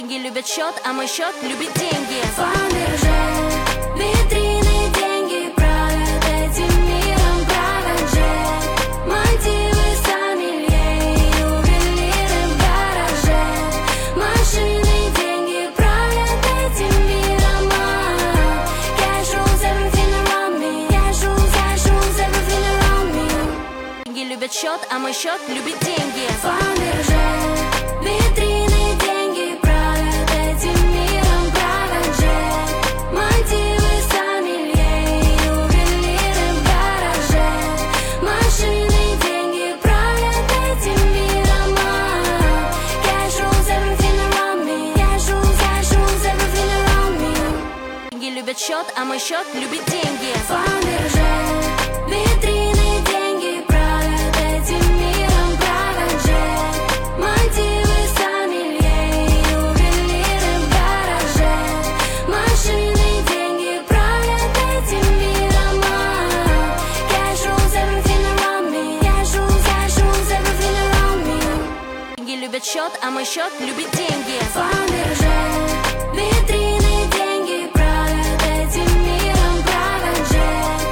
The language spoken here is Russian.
Деньги любят счет, а мой счет любит деньги. Фаберже, витрины, деньги правят этим миром, правят же. Мотивы, сомелье и ювелиры в гараже. Машины, деньги правят этим миром. Cash rules everything around me. Cash rules everything around me. Деньги любят счет, а мой счет любит деньги. Фаберже, витрины, деньги правят этим миром, правят же. Мотивы, сомелье и ювелиры в гараже. Машины, деньги правят этим миром. Cash rules everything around me. Cash rules everything around me. Деньги любят счет, а мой счет любит деньги. Фаберже, витрины, деньги правят этим миром, правят же. Мотивы, сомелье и ювелиры в гараже. Машины, деньги правят этим миром. Cash rules everything around me. Cash rules everything around me. Деньги любят счет, а мой счет любит деньги. Фаберже,